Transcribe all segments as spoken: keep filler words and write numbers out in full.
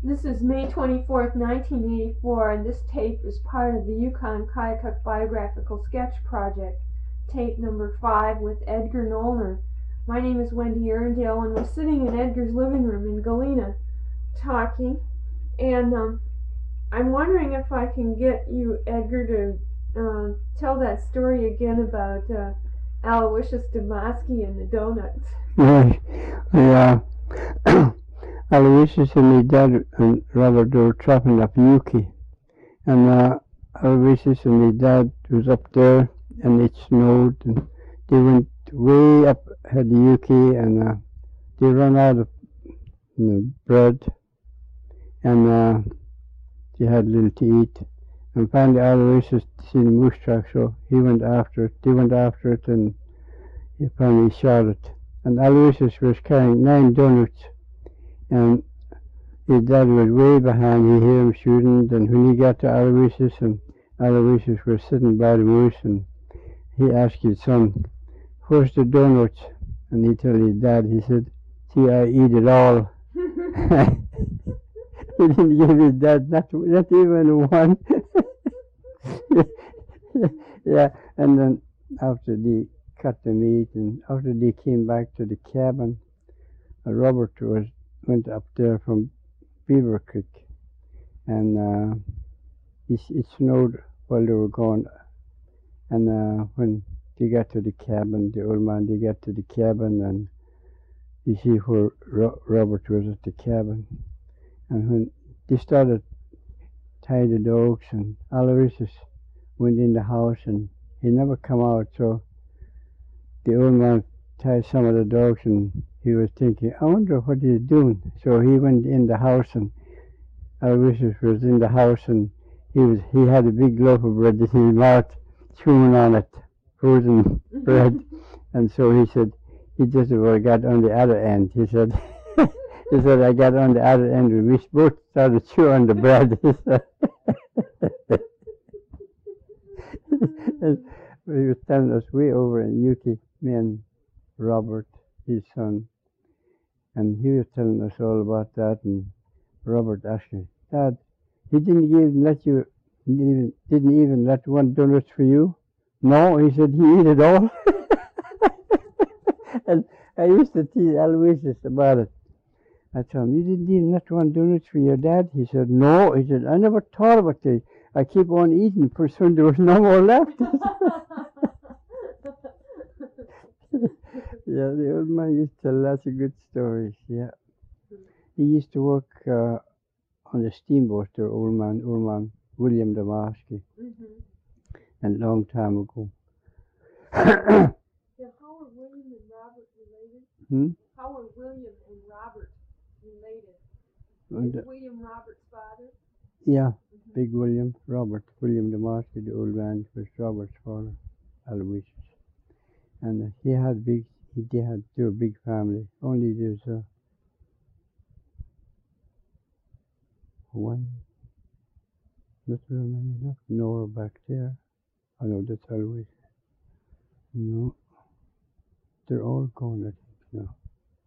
This is May twenty-fourth, nineteen eighty-four, and this tape is part of the Yukon Kayakuk Biographical Sketch Project, tape number five with Edgar Nollner. My name is Wendy Erndale, and we're sitting in Edgar's living room in Galena talking, and um, I'm wondering if I can get you, Edgar, to uh, tell that story again about uh, Aloysius Damaski and the donuts. Right. Yeah. Aloysius and my dad and Robert were chopping up Yuki, and uh, Aloysius and my dad was up there, and it snowed, and they went way up had the Yuki, and uh, they ran out of you know, bread, and uh, they had little to eat. And finally Aloysius seen the moose track, so he went after it. They went after it, and he finally shot it. And Aloysius was carrying nine donuts, and his dad was way behind. He heard him shooting, and when he got to Aloysius, and Aloysius was sitting by the moose, and he asked his son, "Where's the donuts?" And he told his dad, he said, "See, I eat it all." He didn't give his dad not, not even one. Yeah, and then after they cut the meat, and after they came back to the cabin, uh, Robert was went up there from Beaver Creek, and uh, it, it snowed while they were gone. And uh, when they got to the cabin, the old man, they got to the cabin, and you see where Ro- Robert was at the cabin. And when they started tying the dogs, and Aloysius went in the house, and he never come out, so the old man tied some of the dogs, and he was thinking, I wonder what he's doing. So he went in the house, and Aloysius was in the house, and he was he had a big loaf of bread in his mouth, chewing on it, frozen bread. And so he said, he just about got on the other end. He said, he said, I got on the other end, and we both started chewing the bread. He said. And he was telling us way over in Yuki, me and Robert, his son, and he was telling us all about that. And Robert asked me, Dad, he didn't even let you, he didn't even, didn't even let one donut for you? No, he said, he ate it all. And I used to tease Aloysius about it. I told him, you didn't even let one donut for your dad? He said, no. He said, I never thought about it. I keep on eating, for soon there was no more left. Yeah, the old man used to tell lots of good stories, yeah. He used to work uh, on the steamboat there, old man, old man William Damaski, Mm-hmm. a long time ago. Yeah, how are William and Robert related? Hmm? How are William and Robert related? And, Is uh, William Robert's father? yeah, Big William, Robert, William Damaski, the old man, was Robert's father, Aloysius. And uh, he had big, he did had they were a big family. Only there's uh, one, not very many left. Nora back there. I know that's Aloysius. No, they're all gone, I think, now.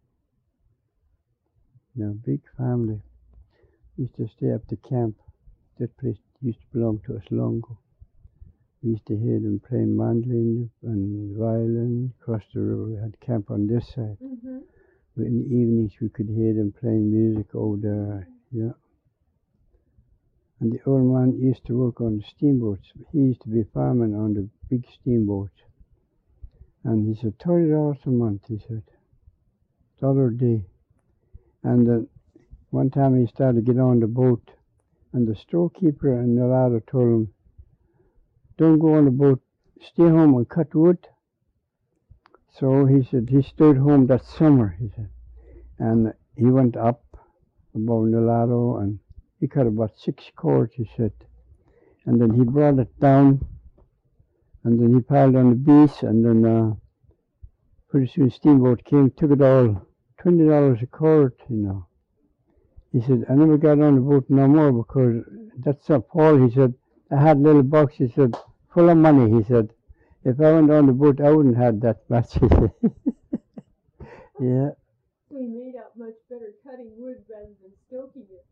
Now, big family. Used to stay up the camp. That place used to belong to us long ago. We used to hear them playing mandolin and violin across the river. We had camp on this side. Mm-hmm. In the evenings we could hear them playing music over there, yeah. And the old man used to work on the steamboats. He used to be farming on the big steamboats. And he said, thirty dollars a month, he said. Dollar a day. And uh, one time he started to get on the boat, and the storekeeper and the lad told him, don't go on the boat, stay home and cut wood. So he said he stayed home that summer, he said. And he went up above Nolado, and he cut about six cords, he said. And then he brought it down, and then he piled on the beach, and then uh, pretty soon steamboat came, took it all, twenty dollars a cord, you know. He said, I never got on the boat no more, because that's a Paul, he said, I had a little box, he said, full of money, he said. If I went on the boat, I wouldn't have that much, he said. Yeah. So he made out much better cutting wood rather than stoking it.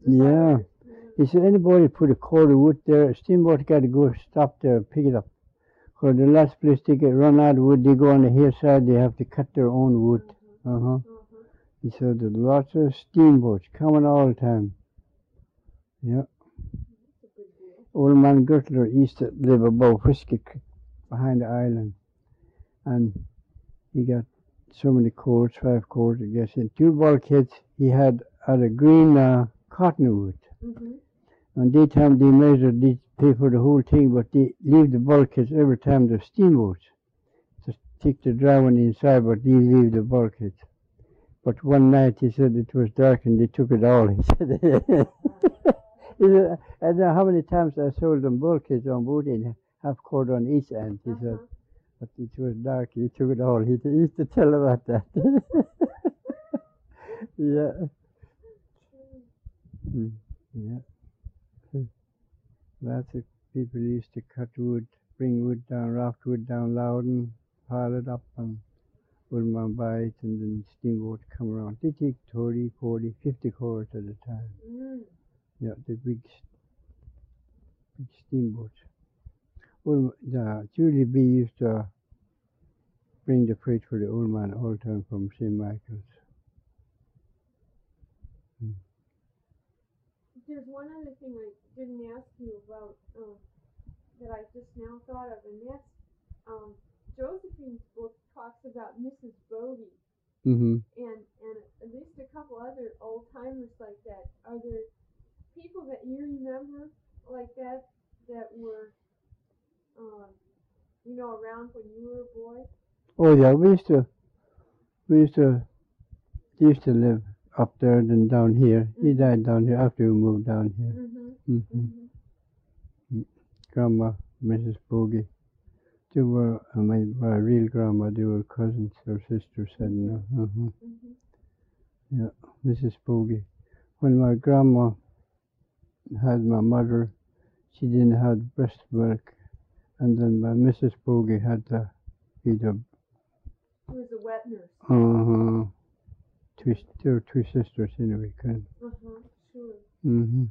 Yeah. fires. He said anybody put a cord of wood there, a steamboat got to go stop there and pick it up. Because the last place they get run out of wood, they go on the hillside, they have to cut their own wood. Uh-huh. Uh-huh. Uh-huh. He said there's lots of steamboats coming all the time. Yeah. That's a good deal. Old man Gertler used to live above Whiskey Creek behind the island. And he got so many cords, five cords, I guess, and two bulkheads he had out of green uh, cottonwood. Mm-hmm. And daytime they measured, they pay for the whole thing, but they leave the bulkheads every time the steamboats. Just take the dry one inside, but they leave the bulkheads. But one night he said it was dark and they took it all. He said, he said I don't know how many times I sold them bulkheads on board and half cord on each end. He said, Uh-huh. but it was dark. He took it all. He he used to tell about that. Yeah. Mm, yeah. Lots of people used to cut wood, bring wood down, raft wood down Loudon, pile it up, and old man buy it, and then steamboat come around. They take thirty, forty, fifty cords at a time. Mm. Yeah, the big, s- big steamboats. Old, the Julie B used to bring the freight for the old man all the time from Saint Michael's. There's one other thing I didn't ask you about um, that I just now thought of, and that's um, Josephine's book talks about Missus Bogey Mm-hmm. and, and at least a couple other old timers like that. Are there people that you remember like that that were, um, you know, around when you were a boy? Oh yeah, we used to, we used to, they used to live up there and down here. He Mhm. died down here after we moved down here. Mm-hmm. Mm-hmm. Mm-hmm. Grandma, Missus Bogey. They were, uh, my, my real grandma, they were cousins or sisters, said no. Uh-huh. Mm-hmm. Yeah, Missus Bogey. When my grandma had my mother, she didn't have breast milk, and then my Missus Bogey had to be the, She was a wet nurse. uh-huh, two, there were two sisters anyway, kind Uh-huh. Sure. mm-hmm.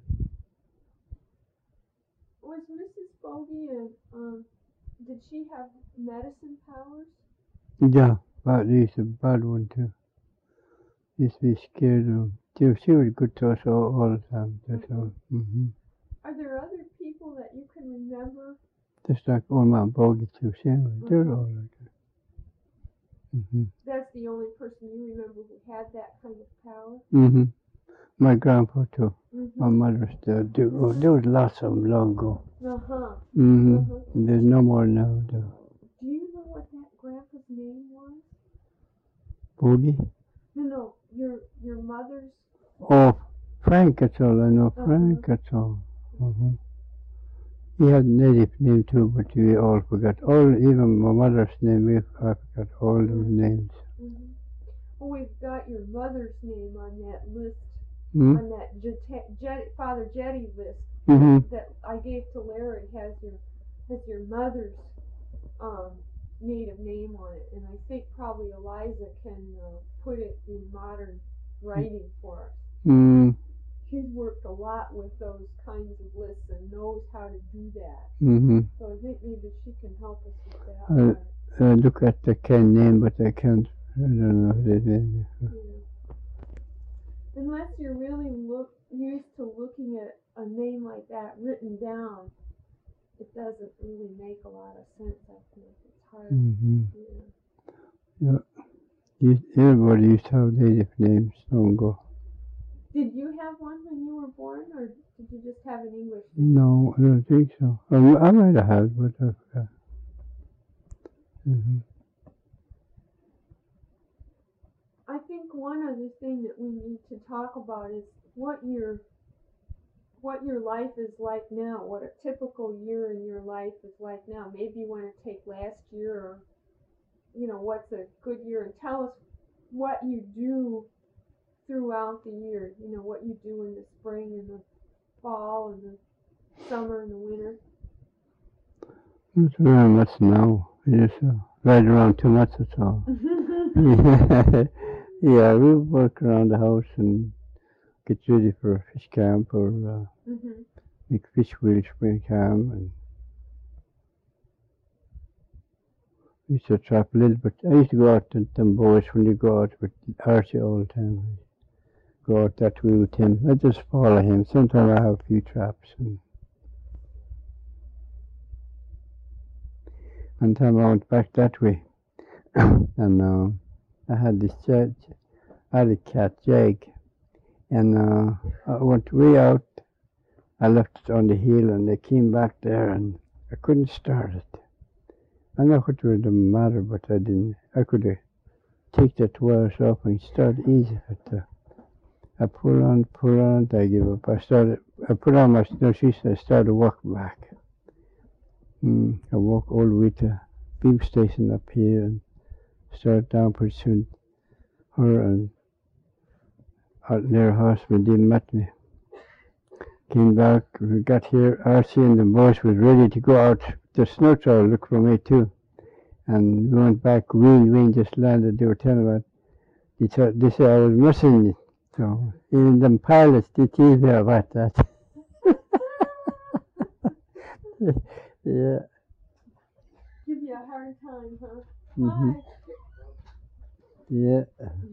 Was Missus Bogey and um, did she have medicine powers? Yeah, but he's a bad one too. Used to be scared of him. She, she was good to us all, all the time, that's all. Mm-hmm. Are there other people that you can remember? Just like old man Bogey too, same. They're all like that. Mm-hmm. That's the only person you remember who had that kind of power? Mm-hmm. My grandpa too. Mm-hmm. My mother still do. Oh, there was lots of them long ago. Uh-huh. Mm-hmm. Uh-huh. There's no more now though. Do you know what that grandpa's name was? Bogey? No, no, your your mother's. Oh, Frank, that's all I know. Uh-huh. Frank, that's all. Mm-hmm. He had a native name too, but we all forgot. All, even my mother's name, we, I forgot all those names. Mm-hmm. Well, we've got your mother's name on that list, Mm-hmm. on that Jet, Jet, Father Jetty list Mm-hmm. that I gave to Larry. Has your has your mother's um, native name on it, and I think probably Eliza can uh, put it in modern writing for us. Mm-hmm. She's worked a lot with those kinds of lists and knows how to do that. Mm-hmm. So I think maybe she can help us with that. Uh, part. I look at the Ken name, but I can't. I don't know what it is. Yeah. Unless you're really look used to looking at a name like that written down, it doesn't really make a lot of sense. I think it's hard. Mm-hmm. Yeah. Used, everybody used to have native names long ago. Did you have one when you were born, or did you just have an English name? No, I don't think so. I, I might have had, but I forgot. Mm-hmm. I think one other thing that we need to talk about is what your what your life is like now, what a typical year in your life is like now. Maybe you want to take last year, or you know, what's a good year, and tell us what you do throughout the year. You know, what you do in the spring and the fall and the summer and the winter. Not very much now. We just uh, ride around too much, that's all. Yeah, we work around the house and get ready for a fish camp or uh, Mhm. make fish wheel spring camp. And I used to trap a little bit. I used to go out to them boys when they go out with Archie all the time. Go out that way with him. I just follow him. Sometimes I have a few traps. And one time I went back that way, and uh, I had this jet, I had a cat, Jag, and uh, I went way out. I left it on the hill, and I came back there, and I couldn't start it. I know what was the matter, but I didn't. I could uh, take that wires off and start easy, but uh, I pull on, pull on, I give up. I started, I put on my snowshoes, I started walking back. Mm, I walk all the way to beam station up here and start down pretty soon. Her and out near house, we didn't met me. Came back, we got here, Archie and the boys was ready to go out. The snow tower looked for me too. And we went back, wind, wind just landed, they were telling about, they, thought, they said I was missing it. So even them pilots, they teased me about that. Yeah. Give you a hard time, huh? Mm-hmm. Hi. Yeah.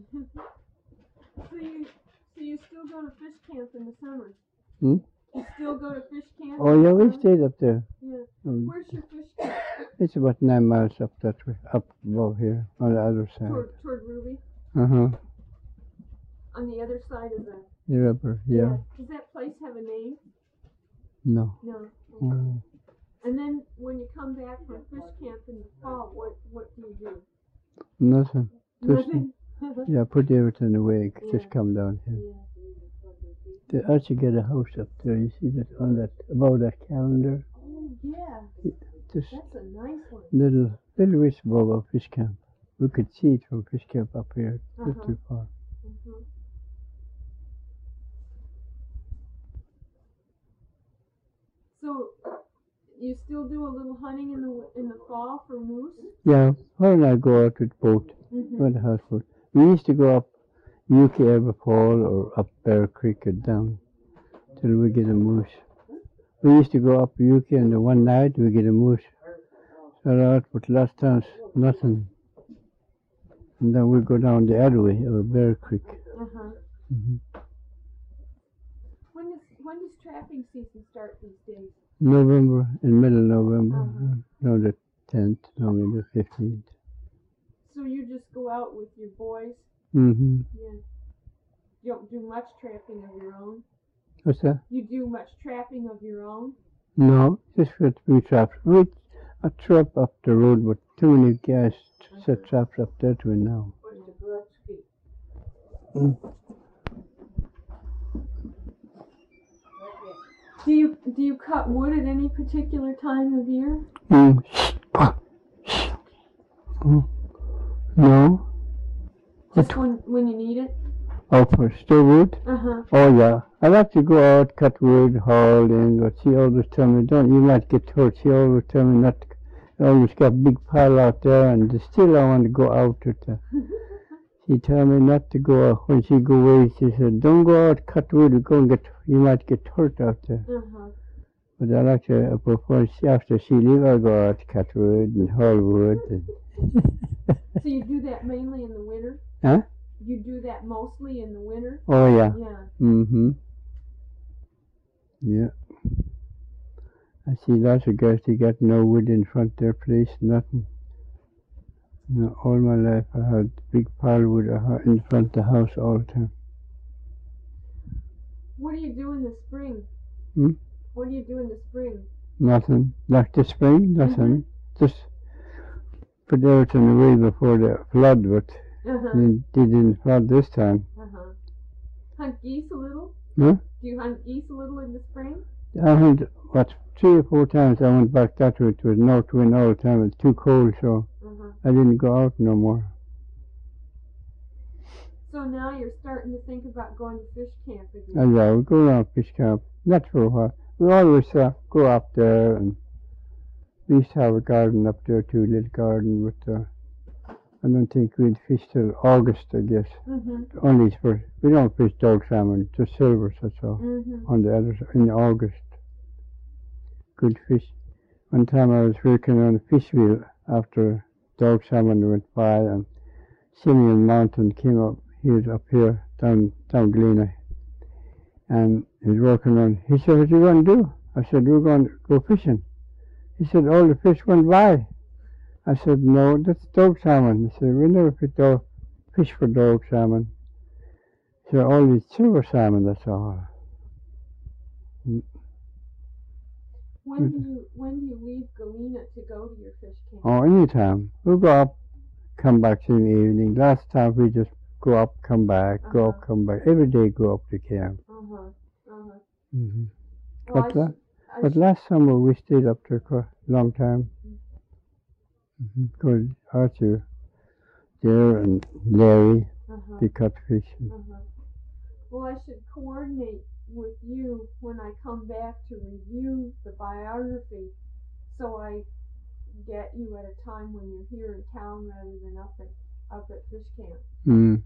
So you, so you still go to fish camp in the summer? Hmm? You still go to fish camp? Oh in the yeah, we summer? stayed up there. Yeah. Um, Where's your fish camp? it's about nine miles up that way, up above here, on the other side. Toward, toward Ruby? Uh-huh. On the other side of the... The rubber, yeah. Does that place have a name? No. No. Okay. Mm. And then when you come back from fish camp in the fall, what, what do you do? Nothing. Just, Nothing? yeah, put everything away, Yeah. just come down here. Yeah. They actually get a house up there, you see that on that, above that calendar? Oh, yeah. Just That's a nice one. little, little ways above our fish camp. We could see it from fish camp up here, not Uh-huh. too far. Mhm. So, you still do a little hunting in the in the fall for moose? Yeah, her and I go out with boat, Mm-hmm. with the houseboat. We used to go up U K every fall or up Bear Creek or down till we get a moose. We used to go up U K and the one night we get a moose. Shot out, but last time's nothing. And then we go down the other way or Bear Creek. Uh-huh. Mm-hmm. When does when does trapping season start these days? November, in middle November, Uh-huh. no the tenth, no the fifteenth. So you just go out with your boys? Mm-hmm. Yeah. You don't do much trapping of your own? What's that? You do much trapping of your own? No, just for three traps. We a trap up the road, but too many guys set traps up that way now. Mm. Do you do you cut wood at any particular time of year? Mm. Mm. No. Just when when you need it? Oh, for still wood? Uh huh. Oh yeah. I like to go out, cut wood, haul in, but she always tell me, don't, you might get hurt. She always tell me not to. I always got a big pile out there, and still I want to go out with her. She tell me not to go out. When she go away, she said, don't go out, cut wood, you go and get, you might get hurt out there. Uh-huh. But I like to, before she, after she leave, I go out, cut wood and haul wood. And So you do that mainly in the winter? Huh? You do that mostly in the winter? Oh yeah. Yeah. Mm-hmm. Yeah. I see lots of guys, they got no wood in front of their place, nothing. No, all my life I had big pile of wood in front of the house all the time. What do you do in the spring? Hmm? What do you do in the spring? Nothing. Like the spring, nothing. Just put everything away before the flood, but Uh-huh. they, they didn't flood this time. Uh-huh. Hunt geese a little? Huh? Do you hunt geese a little in the spring? I went, what, three or four times I went back that way. It was north wind all the time. It was too cold, so Uh-huh. I didn't go out no more. So now you're starting to think about going to fish camp again. And yeah, we go around fish camp, not for a while. We always uh, go up there, and we used to have a garden up there too, a little garden with uh, I don't think we'd fish till August, I guess. Mm-hmm. Only for, we don't fish dog salmon, just silvers, that's all. Mm-hmm. On the other side, in August. Good fish. One time I was working on a fish wheel after dog salmon went by, and Simeon Mountain came up. He was up here, down, down Galena. And he was working on, he said, what are you going to do? I said, we're going to go fishing. He said, all the fish went by. I said, no, that's dog salmon. He said, we never fish, dog, fish for dog salmon. He said, only silver salmon, that's all. When do you when do you leave Galena to go to your fish camp? Oh, anytime. We'll go up, come back in the evening. Last time we just go up, come back, Uh-huh. go up, come back. Every day go up to camp. Uh-huh. Uh-huh. Mm-hmm. Well, But, I la- should- I but should- last summer we stayed up there for a long time. Because mm-hmm. Arthur, there, and Larry, uh-huh. they caught fish. Uh-huh. Well, I should coordinate with you when I come back to review the biography, so I get you at a time when you're here in town rather than up at up at fish camp. Mm.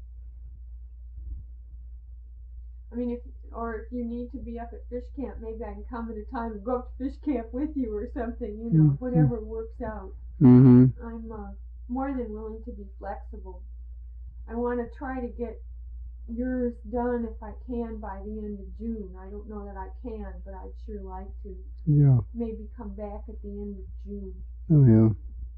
I mean, if or if you need to be up at fish camp, maybe I can come at a time and go up to fish camp with you or something. You know, Mhm. whatever works out. Mm-hmm. I'm uh, more than willing to be flexible. I want to try to get yours done if I can by the end of June. I don't know that I can, but I'd sure like to. Yeah. Maybe come back at the end of June. Oh, yeah.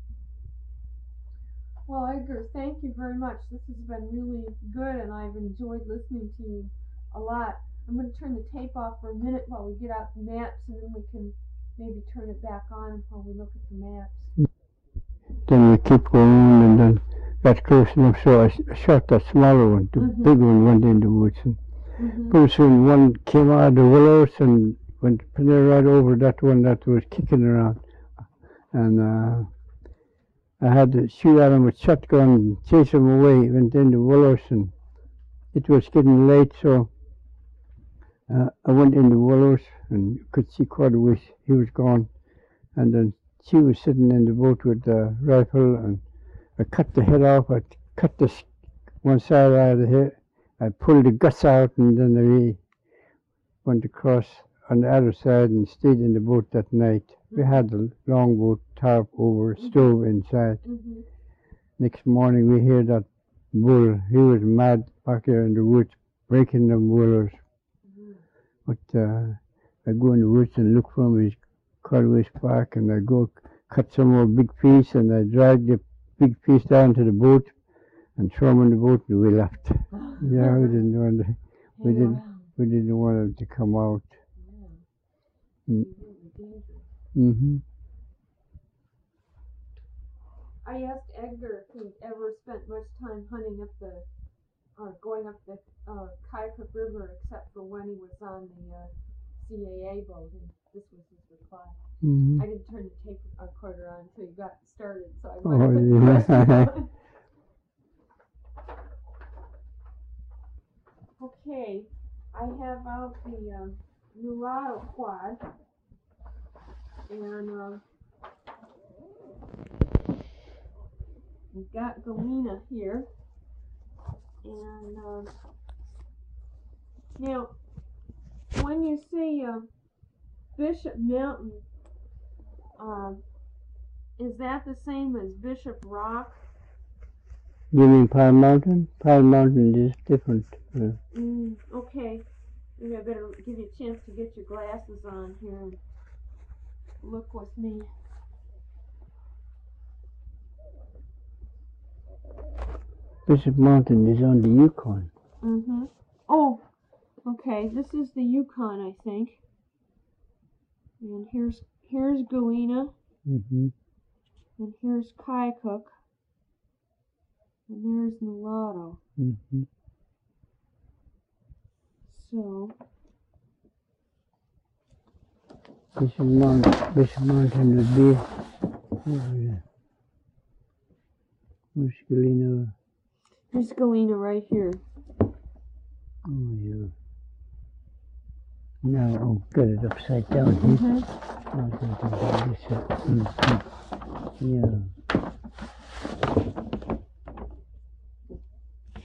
Well, Edgar, thank you very much. This has been really good, and I've enjoyed listening to you a lot. I'm going to turn the tape off for a minute while we get out the maps, and then we can maybe turn it back on while we look at the maps. Then we keep going, and then got close enough, so I, sh- I shot that smaller one. The Mhm. big one went in the woods. And Mm-hmm. pretty soon one came out of the willows and went right over that one that was kicking around. And uh, I had to shoot at him with shotgun and chase him away. He went in the willows, and it was getting late, so uh, I went in the willows and could see quite a ways he was gone. And then she was sitting in the boat with the rifle, and I cut the head off. I cut the s- one side out of the head. I pulled the guts out, and then I went across on the other side and stayed in the boat that night. We had the longboat tarp over a stove inside. Mm-hmm. Next morning we hear that bull. He was mad back there in the woods, breaking them willows. Mm-hmm. But uh, I go in the woods and look for him. He's quite a ways back, and I go cut some more big piece, and I drag the big piece down to the boat and throw him in the boat, and we left. Yeah, we didn't want to, we Hang didn't around. we didn't want him to come out. Yeah. Mm. Really dangerous. Mm-hmm. I asked Edgar if he'd ever spent much time hunting up the, or going up the uh, Keokuk River, except for when he was on the uh, C A A boat, and this was his reply. Mm-hmm. I didn't turn the tape recorder on until you got started, so I Oh, might have put the yeah. question on. Okay, I have out the um, Nulato quad, and um, we've got Galena here, and um, now when you say uh, Bishop Mountain, uh, is that the same as Bishop Rock? You mean Pine Mountain? Pine Mountain is different. Uh, Mm, okay, maybe I better give you a chance to get your glasses on here and look with me. Bishop Mountain is on the Yukon. Mm-hmm. Oh, okay, this is the Yukon, I think. And here's here's Galena, Mm-hmm. and here's Keokuk, and there's Nulato. Mm-hmm. So, Bishop Mountain, Bishop Mountain would be. Oh, yeah. Where's Galena? here's Galena right here. Oh, yeah. Now, oh, get it upside down here. Mm-hmm. Oh, that is- that is it. Mhm. Yeah.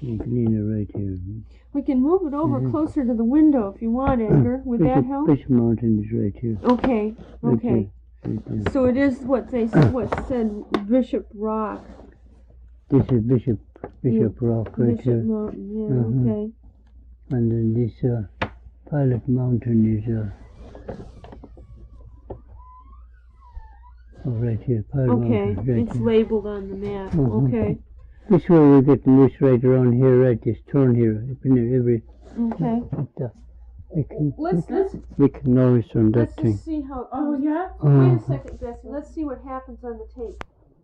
You can lean it right here. We can move it over Mhm. closer to the window if you want, Edgar. Would that Bishop, help? Bishop Mountain is right here. Okay, Right okay. there, right there. So it is what they s- what said Bishop Rock, This is Bishop Bishop Rock right Bishop here. Mountain. Yeah, Mhm. okay. And then this uh, Pilot Mountain is uh, oh, right here. Pilot Okay, Mountain, right it's here. labeled on the map. Mhm. Okay, This way we get the moose right around here, right? This turn here. Up in there, every okay. like that. We can Let's let's we can noise on that let's thing. just see how. Oh, yeah? Wait a Uh, second, Bessie. Let's see what happens on the tape.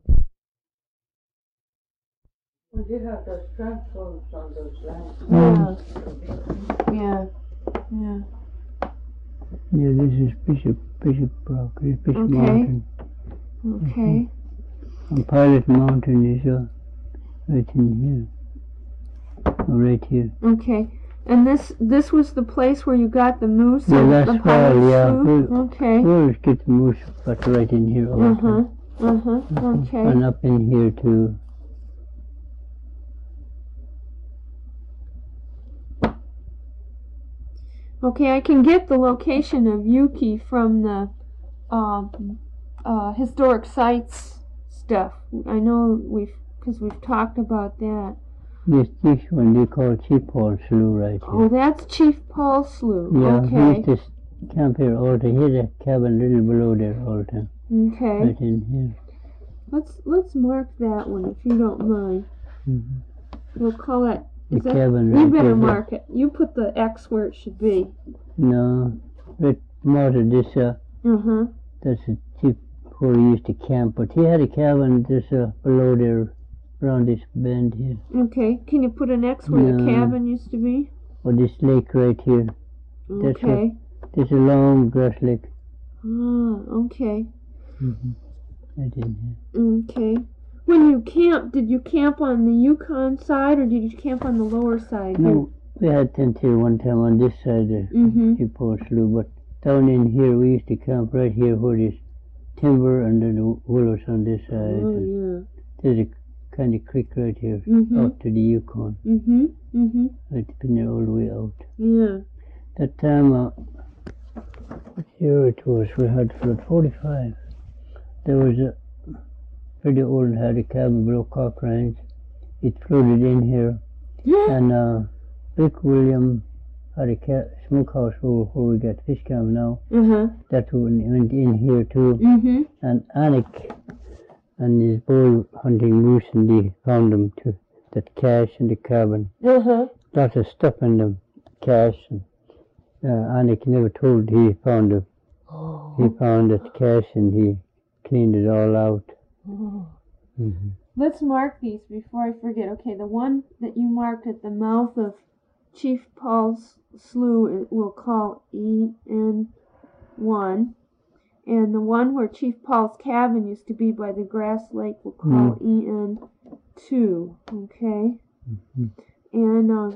We did have those transforms on those lands. Yeah, yeah, yeah. yeah, this is Bishop Bishop Rock. This is Bishop Okay. Mountain. Okay. And Pilot Mountain is uh, right in here. Oh, right here. Okay. And this this was the place where you got the moose. Yeah, and that's the pilot right, yeah. sloop? We- Okay. We always get the moose, but right in here all Uh the time. huh. Uh huh. Okay. And up in here too. Okay, I can get the location of Yuki from the uh, uh, historic sites stuff. I know we've, because we've talked about that. This this one they call Chief Paul Slough right Oh, here. that's Chief Paul Slough. Yeah, he Okay. used to s- camp here all the time. He had a cabin a little below there all the time. Okay. Right in here. Let's let's mark that one if you don't mind. Mhm. We'll call it. The Is that, cabin you right better there. mark it. You put the X where it should be. No, right more to this uh, Uh huh. that's a Chief where he used to camp. But he had a cabin just uh, below there, around this bend here. Okay. Can you put an X where the No. cabin used to be? Or this lake right here. That's Okay. This is a long grass lake. Ah. Okay. Mm-hmm. Right in here. Okay. When you camped, did you camp on the Yukon side or did you camp on the lower side? No, we had tent here one time on this side of Mm-hmm. Chief Paul Slough, but down in here we used to camp right here where there's timber and then the willows on this side. Oh yeah. There's a kind of creek right here Mhm. out to the Yukon. Mhm. Mhm. It's been there all the way out. Yeah. That time, uh, what year it was, we had flood forty-five. There was a pretty old had a cabin below Cochrane's. It flooded in here, and uh, Vic William had a ca- smokehouse where, where we got fish camp now. Uh huh. That one went in here too. Mhm. And Anik and his boy hunting moose, and they found them too. That cache in the cabin. Uh huh. Lots of stuff in the cache. And, uh, Anik never told he found it. Oh. He found that cache and he cleaned it all out. Oh. Mm-hmm. Let's mark these before I forget. Okay, the one that you marked at the mouth of Chief Paul's Slough, it- we'll call E N one. And the one where Chief Paul's cabin used to be by the Grass Lake, we'll call E N two. Okay? Mm-hmm. And uh,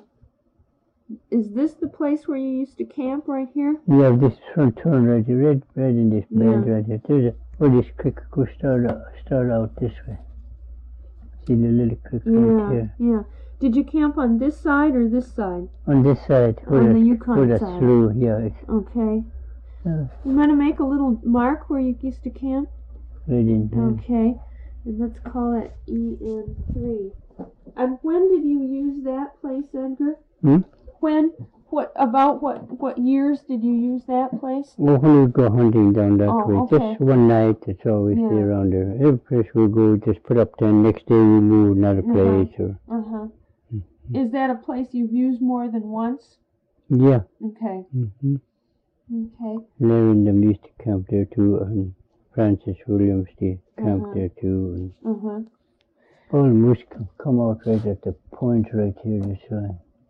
is this the place where you used to camp right here? Yeah, this front turn right here, right, right in this bend Yeah. right here. There's a, where this creek goes start out, start out this way. See the little creek right Yeah, here. yeah. Did you camp on this side or this side? On this side, where On the, the Yukon where the side. slough, yeah, it's Okay. uh, You want to make a little mark where you used to camp? right in here. Okay. And let's call it E N three. And when did you use that place, Edgar? Hmm? When? What about what what years did you use that place? Well, when we go hunting down that Oh, way, okay. just one night, it's always Yeah. stay around there. Every place we go, just put up there, next day we move another Uh-huh. place. Or Uh-huh. Is that a place you've used more than once? Yeah. Okay. Mm-hmm. Okay. Larry and them used to camp there too, and Francis Williams, they camped Uh-huh. there too. And Uh-huh. all the moose come, come out right at the point right here this way.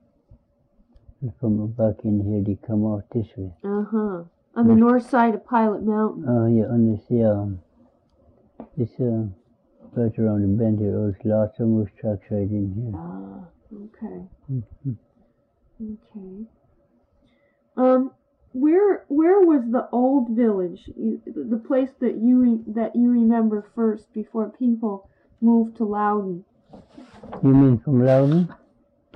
And from back in here, they come out this way. Uh-huh. On the Yes. north side of Pilot Mountain. Oh, yeah, on this, yeah. This, uh, right around the bend here, there's lots of moose tracks right in here. Ah, okay. Mhm. Okay. Um, where where was the old village? You, the the place that you re, that you remember first before people moved to Loudon? You mean from Loudon?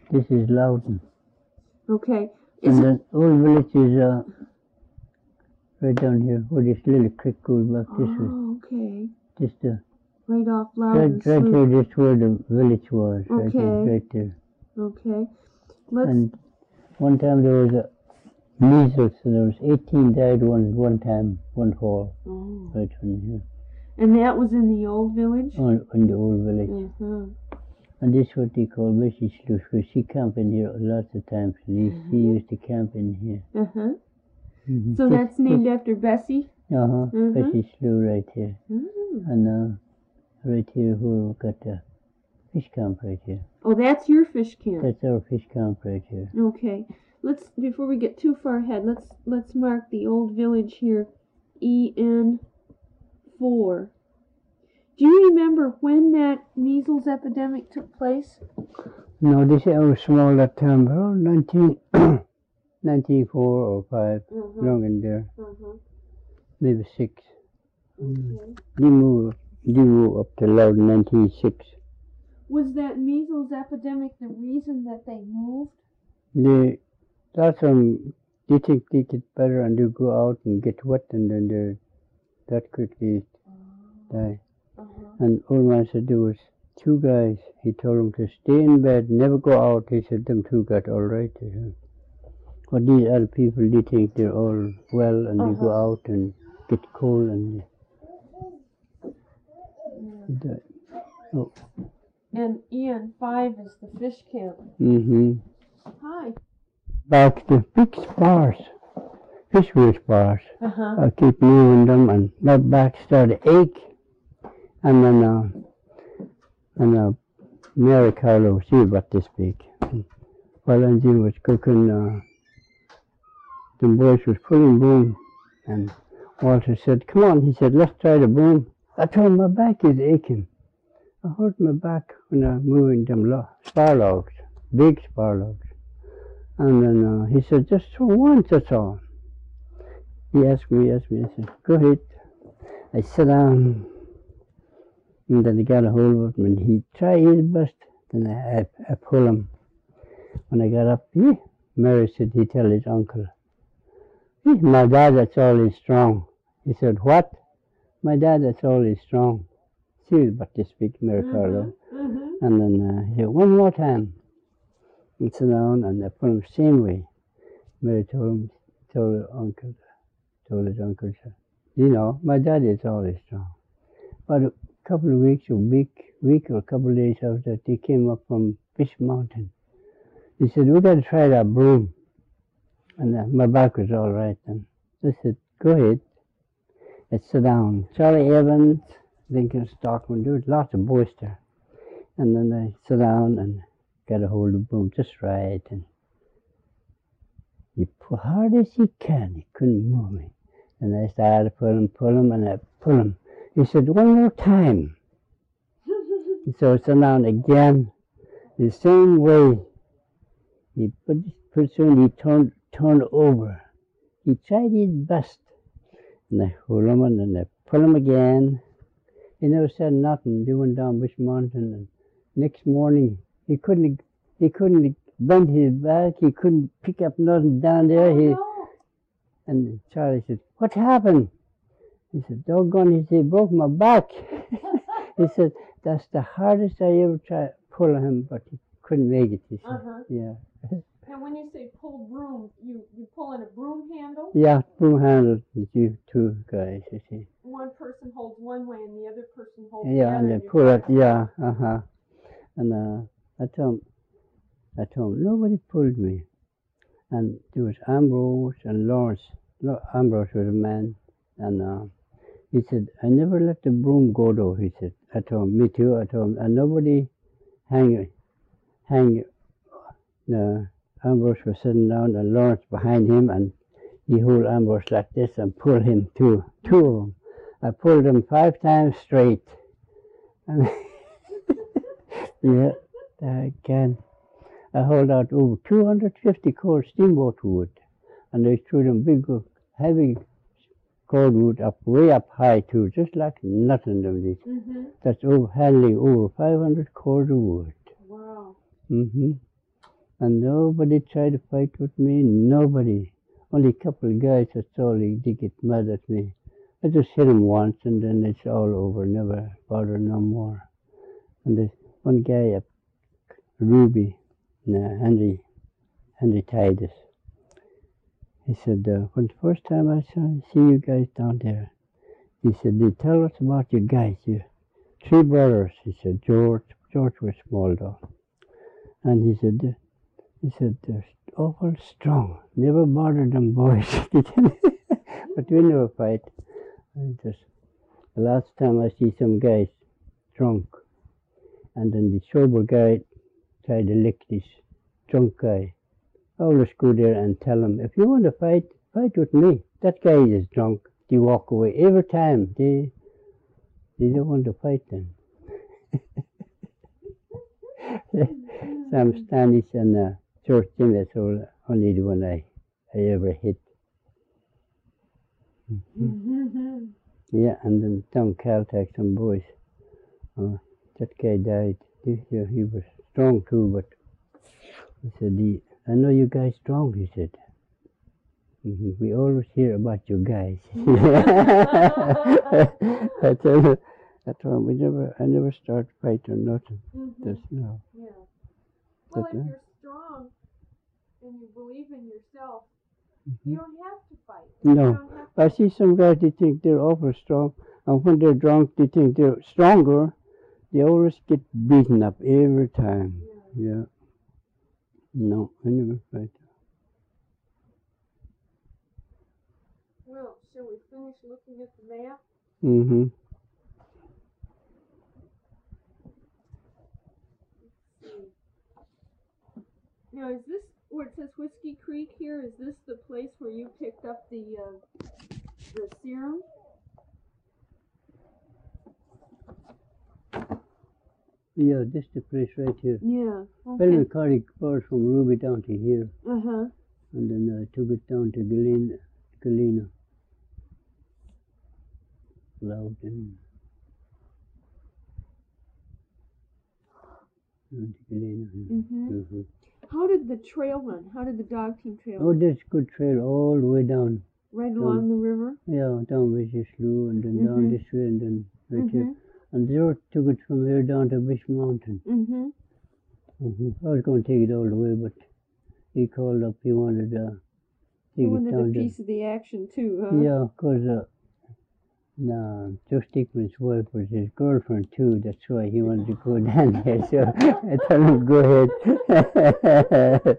this is Loudon. Okay. Is And it, the old village is uh, right down here, where this little creek goes back this way. oh, okay. Just uh, Right off right, Loudon right Slough. here, just where the village was. Right there, Okay. right there. Okay. Let's. And one time there was a measles, and there was eighteen died one one time, one fall, Oh. right on here, And that was in the old village? on, on the old village. Mm-hmm. And this is what they call Missy Sluice, because she camped in here lots of times. And he, Mhm. he used to camp in here. Uh-huh. Mm-hmm. So that's named after Bessie? Uh-huh, Mhm. Missy Sluice right here. Mm. And uh, right here, where we got the fish camp right here. Oh, that's your fish camp. That's our fish camp right here. Okay. Let's before we get too far ahead, let's let's mark the old village here, E N four. Do you remember when that measles epidemic took place? No, this I was small that time, around nineteen, nineteen four or five, Uh-huh. long in there, Uh-huh. maybe six. Mm. Okay. They moved, they moved up to Loudon nineteen six. Was that measles epidemic the reason that they moved? They, that's um, they think they get better and they go out and get wet and then they're that quickly die. Uh-huh. And old man said there was two guys. He told them to stay in bed, never go out. He said them two got all right. But these other people, they think they're all well and they go Uh-huh. out and get cold and they die. Oh. And E N five is the fish camp. Mm-hmm. Hi. Back the big spars, fishweed spars. Uh-huh. I keep moving them and my back started to ache. And then, uh, and uh, Mary Carlo, she was about this big. While Angie was cooking, uh, the boys was pulling boom. And Walter said, come on, he said, let's try the boom. I told him my back is aching. I hurt my back when I'm moving them lo- spar logs, big spar logs. And then uh, he said, just throw once, that's all. He asked me, asked me, I said, go ahead. I sat down. And then I got a hold of him and he tried his best. Then I, I, I pulled him. When I got up, he, Mary said he tell his uncle, "He, my dad, that's all he's strong." He said, what? My dad, that's all he's strong. She was about this big, Mary Carlo. Mm-hmm. And then uh, he said, one more time. And sit down and I put him the same way. Mary told him, told her uncle, told his uncle, said, you know, my dad is always strong. But a couple of weeks, a week, week or a couple of days after that, they came up from Fish Mountain. He said, we got to try that broom. And uh, my back was all right then. I said, go ahead. Let's sit down. Charlie Evans, Lincoln Stockman, there was lots of boys there. And then I sat down and got a hold of the broom just right. And he pulled hard as he can. He couldn't move me. And I started to pull him, pull him, and I pull him. He said, one more time. So I sat down again, the same way. He put, pretty soon he turned, turned over. He tried his best. And I hold him and then I pull him again. He never said nothing. They went down Bush Mountain and next morning he couldn't, he couldn't bend his back. He couldn't pick up nothing down there. Oh, He, no. and Charlie said, what happened? He said, doggone, he said, broke my back. He said, that's the hardest I ever tried pull him, but he couldn't make it, he said. Uh-huh. Yeah. And when you say pull broom, you, you pull in a broom handle? Yeah, broom handle with you two guys, you see. One person holds one way and the other person holds the Yeah, other. and they you pull try it, to- yeah, uh-huh. And uh, I told him, I told him, nobody pulled me. And there was Ambrose and Lawrence. Lo- Ambrose was a man, and uh, he said, I never let the broom go though, he said. I told him, me too, I told him, and nobody hang, hang, no. Ambrose was sitting down and Lawrence behind him, and he hold Ambrose like this and pull him too, two of them. I pulled him five times straight. And yeah, again. I hold out over two hundred fifty cord steamboat wood, and they threw them big, heavy cord wood up, way up high too, just like nothing of these. Mm-hmm. That's over handling over five hundred cord of wood. Wow. Mm-hmm. And nobody tried to fight with me, nobody. Only a couple of guys that's all they did get mad at me. I just hit him once and then it's all over, never bother no more. And there's one guy up Ruby, no, Henry, Henry Titus. He said, uh, when the first time I saw see you guys down there, he said, they tell us about you guys, you three brothers. He said, George, George was small though. And he said, he said, they're awful strong. Never bother them boys. But we never fight. And just, the last time I see some guys drunk, and then the sober guy tried to lick this drunk guy. I always go there and tell him, if you want to fight, fight with me. That guy is drunk. They walk away every time. They they don't want to fight then. Sam Stanis and uh, George Jim, that's all, only the one I, I ever hit. Mm-hmm. Yeah, and then down Caltech, some boys. Uh, that guy died. He, he was strong too, but he said, he, I know you guys strong, he said. Mm-hmm. We always hear about you guys. I tell you, that's why we never, I never start fight or nothing. Mm-hmm. Just no. Yeah. Well, But, if uh, you're strong and you believe in yourself, mm-hmm. you don't have to fight. You No. don't have I see some guys, they think they're awful strong, and when they're drunk, they think they're stronger. They always get beaten up every time. Yeah. Yeah. No, I never fight. Well, shall we finish looking at the map? Mm-hmm. Let's see. Now, is this where it says Whiskey Creek here? Is this the place where you picked up the uh, the serum? Yeah, this is the place right here. Yeah. Okay. Well, we carried cars from Ruby down to here, Uh huh. and then I uh, took it down to Galena. Galena. Loudon. Down to Galena. Mm-hmm. Mm-hmm. How did the trail run? How did the dog team trail Oh, run? there's good trail all the way down. Right down, along the river? Yeah, down Vicious Slough, and then Mm-hmm. down this way, and then right Mm-hmm. here. And they took it from here down to Bish Mountain. Mm-hmm. Mm-hmm. I was going to take it all the way, but he called up, he wanted to uh, take You it wanted down a to... piece of the action too, huh? Yeah, because uh, nah, Joe Stickman's wife was his girlfriend too. That's why he wanted to go down there. So I told him, go ahead.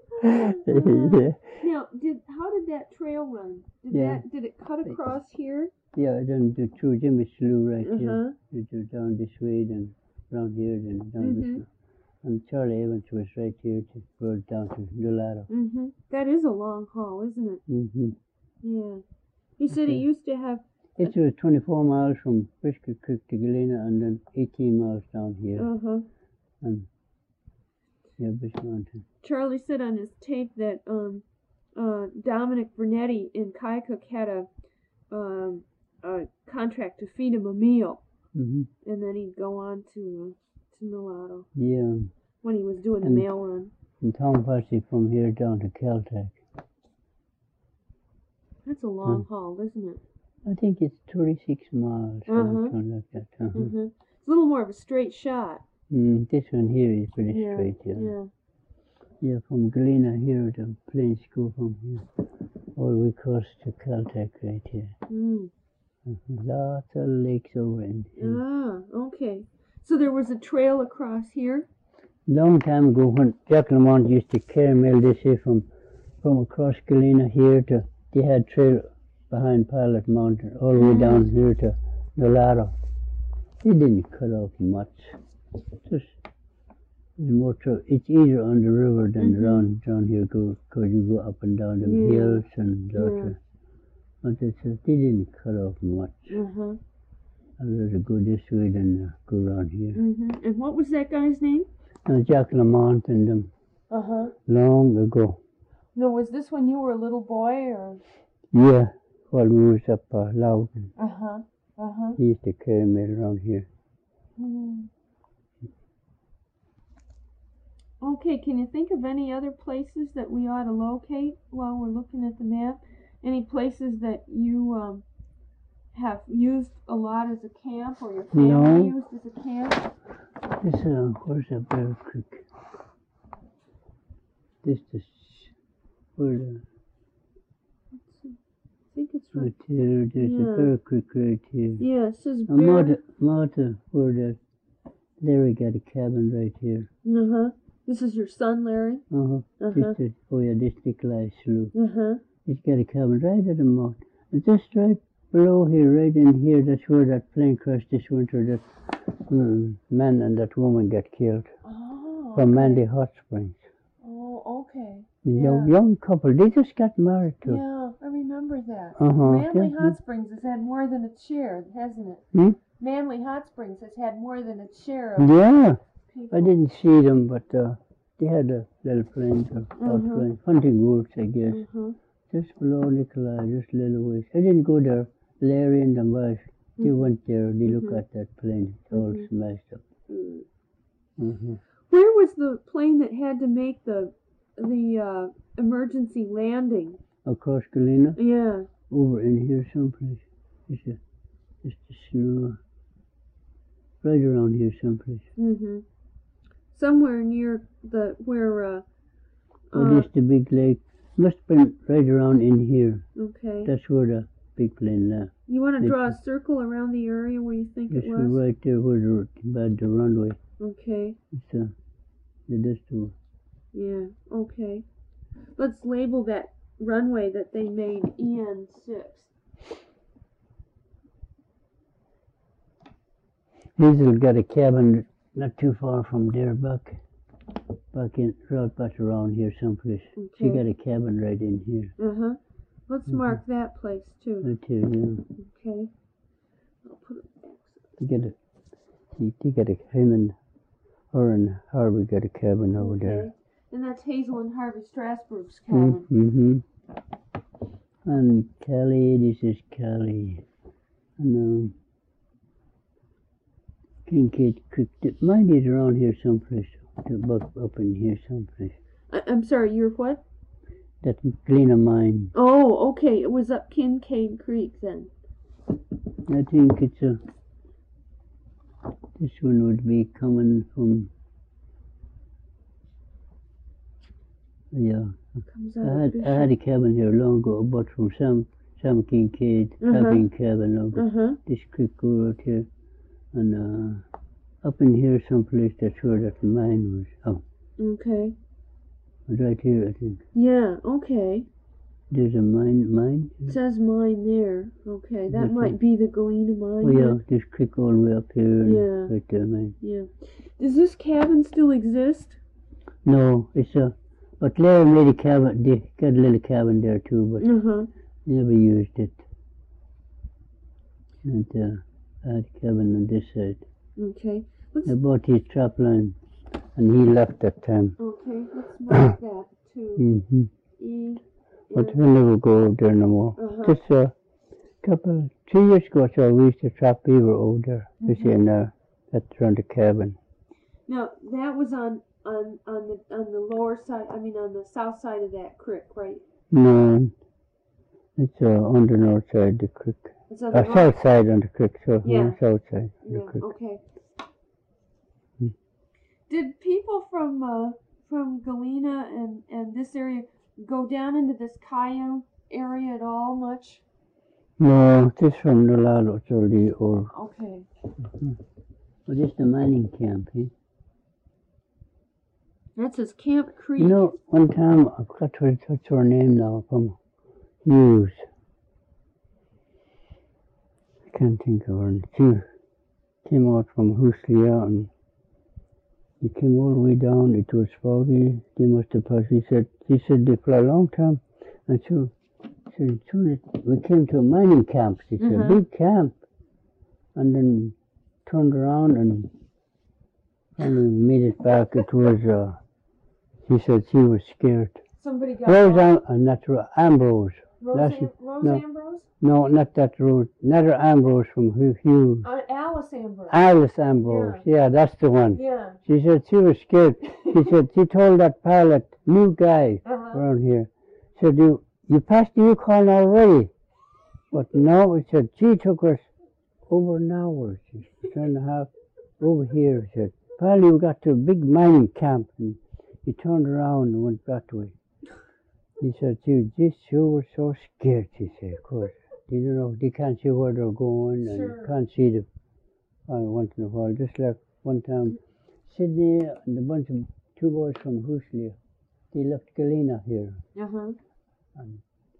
Yeah. Now, did how did that trail run? Did Yeah. that did it cut across here? Yeah, then the through Jimmy Slough right Uh here. huh. It was down this way, then around here, then down Mhm. this way. And Charlie Evans was right here to go down to Nolado. Mm-hmm. That is a long haul, isn't it? Mm-hmm. Yeah. He said Okay. he used to have. It was twenty-four miles from Biscuit Creek to Galena, and then eighteen miles down here. Uh huh. And yeah, Bish Mountain. Charlie said on his tape that um, uh, Dominic Vernetti in Kayakuk had a um, a contract to feed him a meal, Mm-hmm. and then he'd go on to uh, to Nolado Yeah. when he was doing the And- mail run. And Tom Passy from here down to Caltech. That's a long haul, isn't it? I think it's thirty-six miles, or Uh-huh. something like that. Uh-huh. Mm-hmm. It's a little more of a straight shot. Mm, this one here is pretty Yeah, straight, yeah. Yeah. Yeah, from Galena here, the planes go from here all the way across to Caltech right here. Mm. Uh-huh. Lots of lakes over in here. Ah, okay. So there was a trail across here? Long time ago when Jack Lamont used to carry mail this here from, from across Galena here to, they had trail behind Pilot Mountain, all the way Mhm. down here to Nolado. He didn't cut off much. Just it's more tr- it's easier on the river than Mhm. around down here, go because you go up and down the Yeah. hills and lots Yeah. of. But it's, uh, they didn't cut off much. Uh-huh. I'd rather go this way than uh, go around here. Mm-hmm. And what was that guy's name? Uh, Jack Lamont and them Uh-huh. long ago. No, was this when you were a little boy or? Yeah, while we was up uh, Loudon, Uh-huh. Uh-huh. he used to carry mail around here. Mm. Okay. Okay, can you think of any other places that we ought to locate while we're looking at the map? Any places that you um, have used a lot as a camp, or your family No. used as a camp? This uh, where's a Bear Creek? This is where the I think it's right. right here. There's Yeah. a Bear Creek right here. Yeah, it says And Bear. Martha, Martha, where the Larry got a cabin right here. Uh huh. This is your son, Larry. Uh huh. Uh huh. This is, oh yeah, this Nikolai Slough. Uh huh. He's got a cabin right at the mouth. And just right below here, right in here, that's where that plane crashed this winter. That mm, man and that woman got killed Oh. from okay. Mandy Hot Springs. Oh, okay. The Yeah. young, young couple, they just got married too. Yeah, I remember that. Uh huh. Manly Yeah. Hot Springs has had more than its share, hasn't it? Hmm? Manly Hot Springs has had more than its share of Yeah. people. I didn't see them, but uh, they had a little planes or out Mhm. planes, hunting wolves, I guess. Mhm. Just below Nikolai, just a little ways. I didn't go there. Larry and the wife, they Mhm. went there. They look Mhm. at that plane. It's all Mhm. smashed up. Mm. Mm-hmm. Where was the plane that had to make the the uh, emergency landing? Across Galena, Yeah. over in here someplace. Just a, just a slow, right around here someplace. Mhm. Somewhere near the where. Uh, Oh, uh, this the big lake. Must have been right around in here. okay. That's where the big plane left. You want to it- draw a circle around the area where you think This it was was? right there where the, about the runway. Okay. It's uh, yeah, this the Yeah. Okay. Let's label that runway that they made E N six. Hazel got a cabin not too far from there, back, back in, right back around here someplace. She Okay. got a cabin right in here, Uh huh. Let's Mhm. mark that place too. right here. Yeah, Okay. I'll put it back. they got a, he, they got a him and her and Harvey got a cabin over Okay. there. And that's Hazel and Harvey Strasburg's cabin. Mm-hmm. And Kelly, this is Kelly, and um, Kincaid Creek. Mine is around here someplace. Up, up in here someplace. I- I'm sorry. You're what? That Galena mine. Oh, okay. It was up Kincaid Creek then. I think it's a. This one would be coming from. Yeah, Comes I out of had Bishop. I had a cabin here long ago, but from Sam Sam Kincaid Uh-huh. having cabin over Uh huh. this creek go out here, and uh, up in here someplace. That's where that mine was. Oh, Okay. right here I think. Yeah. Okay. There's a mine mine. It says mine there. Okay. That Okay. might be the Galena mine. Oh yeah, then? this creek all the way up here. and Yeah. Right there, mine. Yeah. Does this cabin still exist? No, it's a. But Larry made a cabin. They got a little cabin there too, but Uh huh. never used it. And uh, I had a cabin on this side. Okay. Let's. I bought his trap line, and he left that time. Okay. Let's mark that too. Mm-hmm. E. But we'll never go over there no more. Uh-huh. Just a couple, two years ago, so we used to trap beaver over there. We see in uh, that's around the cabin. Now that was on on on the on the lower side. I mean, on the south side of that creek, right? No, it's uh, on the north side of the creek. It's on the Uh, north- south side on the creek, so Yeah. on the south side of the Yeah. creek. Okay. Hmm. Did people from uh, from Galena and and this area go down into this Caillou area at all much? No, this from the Lalo, it's already old. Okay. But it's the mining camp, eh? That says Camp Creek. You know, one time, I forgot what, what's her name now, from Hughes. I can't think of her. She came out from Huslia and he came all the way down. It was foggy. They must have passed. He said, he said they for a long time. And so, so as soon as we came to a mining camp, it's Mhm. a big camp. And then turned around and finally made it back. It was, uh, he said she was scared. Somebody got Where's lost. Am- uh, not Ro- Ambrose? Rose, Last- Am- Rose no. Ambrose? No, not that Rose. Another Ambrose from Hugh. Hugh. Uh, Alice Ambrose. Alice Ambrose. Yeah. that's the one. yeah. She said she was scared. She said she told that pilot, new guy Uh-huh. around here, said, you you passed the Yukon already. But no, he said, she took us over an hour, she said, two and a half, over here, he said. Finally we got to a big mining camp, and he turned around and went that way. He said, she just sure was so scared, she said, of course. You don't know, they can't see where they're going, and Sure. can't see the, uh, once in a while. Just like one time, Sydney and a bunch of two boys from Hoosley, they left Galena here, Uh-huh. and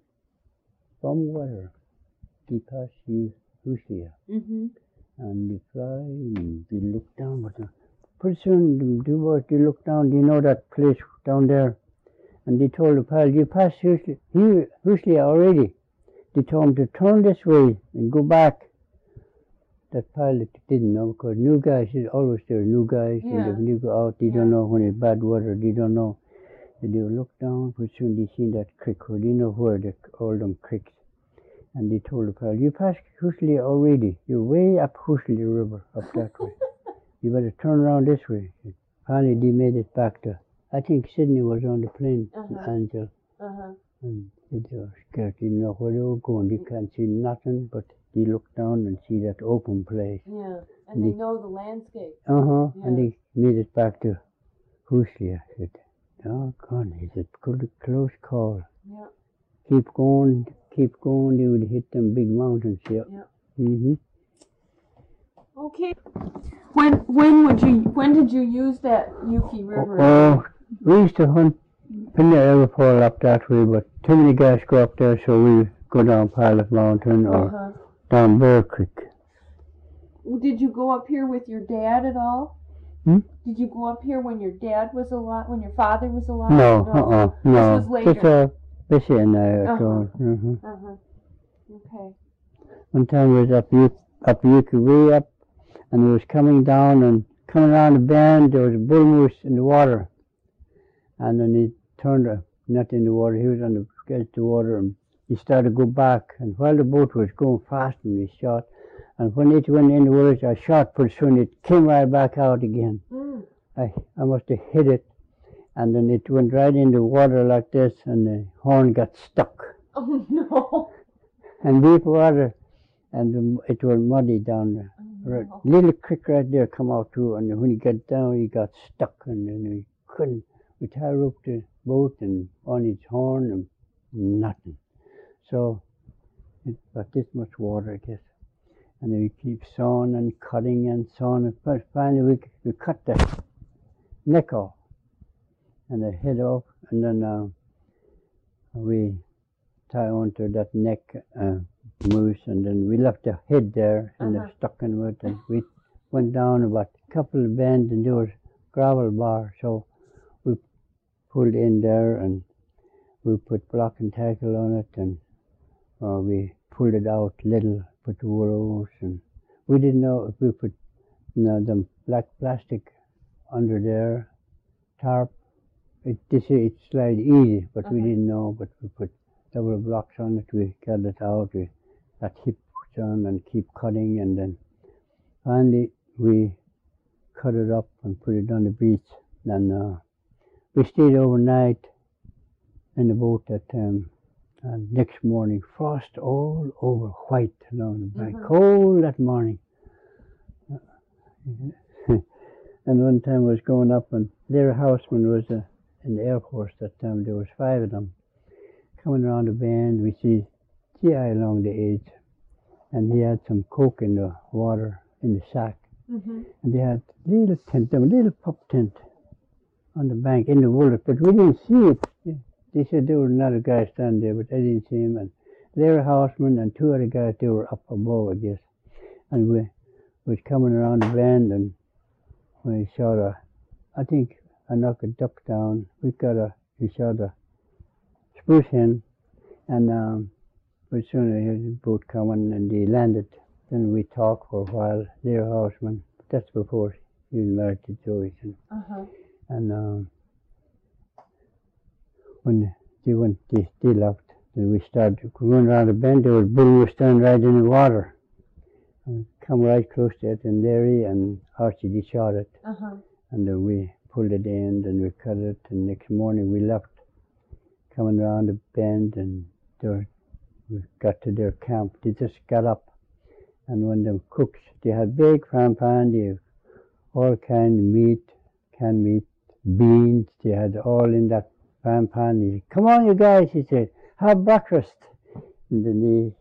from weather, they passed you Hoosley, Mm-hmm. and they fly, and they look down, but uh, pretty soon, the two boys, they look down, they know that place down there, and they told the pilot, you passed Hoosley, here, Hoosley already. They told him to turn this way and go back. That pilot didn't know, because new guys, is always there are new guys, Yeah. and when you go out, they Yeah. don't know when it's bad weather, they don't know. And they will look down, pretty soon they seen that creek, where they know where the, all them creeks. And they told the pilot, you passed Hoosley already, you're way up Hoosley River, up that way. You better turn around this way. Finally they made it back to, I think Sydney was on the plane, Uh-huh. Angel. Uh-huh. And they were scared, they didn't know where they were going. They can't see nothing, but they look down and see that open place. Yeah. And they know the landscape. Uh-huh. Yeah. And they made it back to Hoosley. I said, oh, God, he said, good, close call. Yeah. Keep going, keep going, they would hit them big mountains, yeah. Yeah. Mm-hmm. Okay. When when would you when did you use that Yuki River? Oh, we used to hunt Pinner Everfall up that way, but too many guys go up there, so we go down Pilot Mountain or Uh-huh. down Bear Creek. Did you go up here with your dad at all? Hmm? Did you go up here when your dad was alive, when your father was alive? No, uh-uh, no. This was later. Just uh, Bessie and I are Uh-huh. going. Mm-hmm. Uh-huh. Okay. One time we was up Yuki, up Yuki, way up, and we was coming down and coming around the bend, there was a bull moose in the water. And then he turned, uh, not in the water, he was on the edge of the water, and he started to go back. And while the boat was going fast, and we shot, and when it went in the water, I shot pretty soon, it came right back out again. Mm. I, I must have hit it, and then it went right in the water like this, and the horn got stuck. Oh no. And deep water, and the, it was muddy down there. Oh, Right, no. little creek right there come out too, and when he got down, he got stuck, and then we couldn't. We tied up the boat and on its horn and nothing. So it got this much water, I guess. And then we keep sawing and cutting and sawing, and fi- finally we we cut the neck off and the head off, and then uh, we tie onto that neck uh, moose, and then we left the head there and Uh-huh. they're stuck in it, and we went down about a couple of bends, and there was gravel bar, so we pulled in there and we put block and tackle on it, and uh, we pulled it out little, put the ropes, and we didn't know if we put you know, them black plastic under there, tarp, it this it slide easy, but we Uh-huh. didn't know, but we put double blocks on it, we got it out, we got hip on and keep cutting, and then finally we cut it up and put it on the beach. And uh, we stayed overnight in the boat that time, and next morning frost all over, white along the bank, Mhm. cold that morning. And one time I was going up, and Larry Houseman was uh, in the Air Force that time, there was five of them. Coming around the bend, we see G I along the edge, and he had some coke in the water in the sack, Mm-hmm. and they had little tent, them little pup tent on the bank in the water, but we didn't see it. They- They said there was another guy standing there, but I didn't see him. And Larry Houseman and two other guys, they were up above, I guess. And we was coming around the bend, and we shot a, I think I knocked a duck down. We got a, we shot a spruce hen, and um, as soon as I heard the boat coming and they landed, then we talked for a while. Larry Houseman, that's before he was married to Joyce, and, Uh-huh. and um, when they went, they, they left. Then we started going around the bend. There was bull was standing right in the water. And come right close to it, and Larry and Archie, they shot it. Uh-huh. And then we pulled it in, and we cut it, and next morning we left, coming around the bend, and there, we got to their camp. They just got up, and one of them cooks, they had big frying pan, they had all kind of meat, canned meat, beans, they had all in that frying pan. He said, "Come on, you guys," he said, "have breakfast." And then they,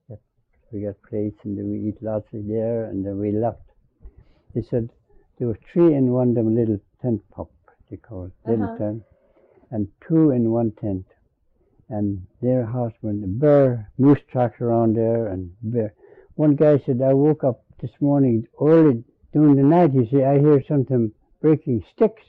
we got plates, and then we eat lots of there, and then we left. They said there were three in one of them little tent pop, they call it, little Uh-huh. tent, and two in one tent. And their house went, the bear, moose tracks around there, and bear. One guy said, "I woke up this morning early during the night," he said, "I hear something breaking sticks."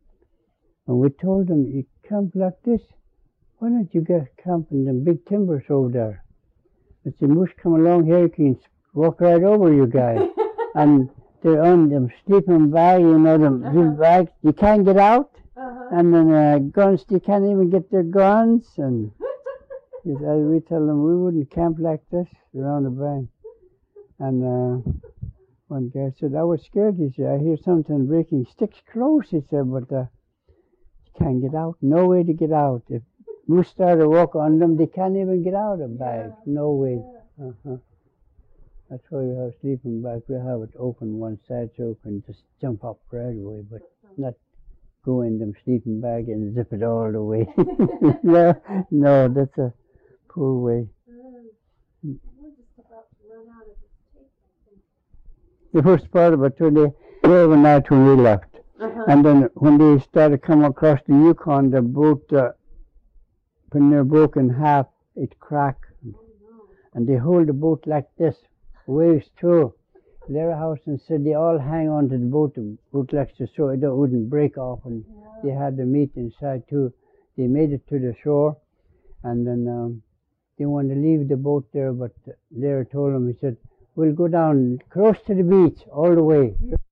And we told him, "You camp like this, why don't you get camp in them big timbers over there? If the moose come along here, you can walk right over you guys." And they're on them sleeping bag, you know, them Uh-huh. big bags. You can't get out. Uh-huh. And then uh, guns, they can't even get their guns. And yes, I, we tell them we wouldn't camp like this around the bank. And uh, one guy said, "I was scared." He said, "I hear something breaking sticks close," he said, "but uh, you can't get out. No way to get out. If moose start to walk on them, they can't even get out of the bag. No way." Uh-huh. That's why we have sleeping bag. We have it open one side so you can just jump up right away, but not go in them sleeping bag and zip it all the way. no, no, that's a poor way. We're just about to run out of this tape, I think. The first part of it, when they, they were night when we left. Uh-huh. And then when they started coming across the Yukon, the boat, uh, when they're broken in half, it cracked. And they hold the boat like this, waves through. Their house and said they all hang on to the boat, the boat like this, so it wouldn't break off. And they had the meat inside too. They made it to the shore, and then um, they wanted to leave the boat there, but Larry told them, he said, "We'll go down close to the beach all the way."